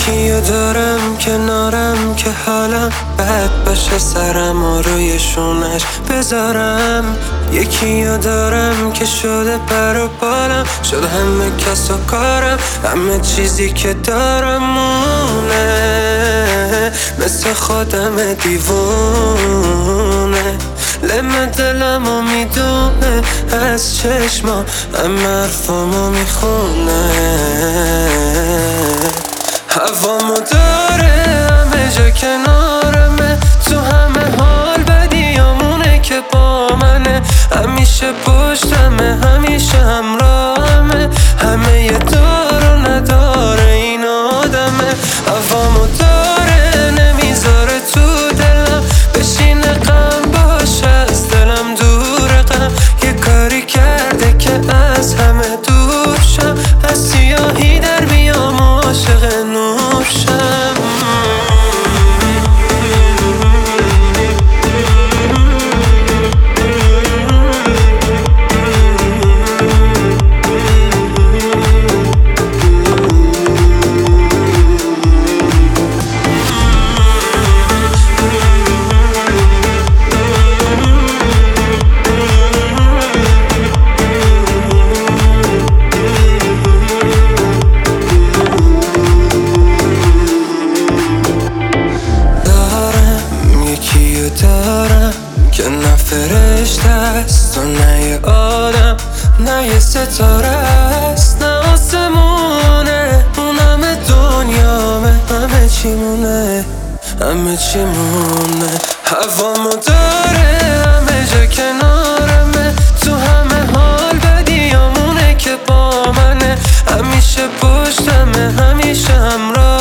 یکیو دارم کنارم که حالم بد باشه، سرم روی شونش بذارم. یکیو دارم که شده پر و بالم، شد همه کس و کارم، همه چیزی که دارم مونه، مثل خودم دیوونه. لم دلمو میدونه از چشما، همه حرفامو میخونه. هوامو داره همه جا کنارمه، تو همه حال بدیامونه که با منه. همیشه پشتمه، همیشه همراهمه، همه یه دار و نداره این آدمه. هوامو داره نمیذاره تو دلم بشینه، غم باشه از دلم دور غم. یه کاری کرده که از همه دور شم، از سیاهی در بیام و عاشق نور شم. دارم که نه فرشته است و نه یه آدم، نه یه ستاره است نه آسمونه. اون همه دنیامه، همه چی مونه، همه چی مونه. هوامو داره همه جا کنارمه، تو همه حال بدیامونه که با منه. همیشه پشتمه، همیشه همراه